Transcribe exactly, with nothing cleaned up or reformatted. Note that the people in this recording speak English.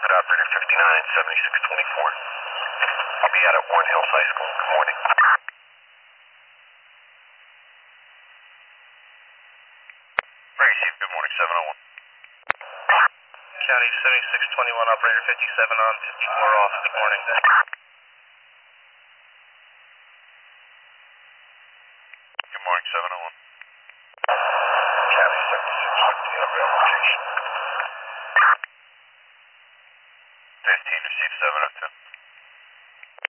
Good operator fifty-nine seventy-six twenty-four. I'll be out at Warren Hills High School. Good morning. Very Chief, good morning, seven oh one. County seventy-six twenty-one, operator fifty-seven on, fifty-four off. Good morning. Good morning, seven oh one. County seventy-six fifty, on rail location. fifteen, receive seven oh two.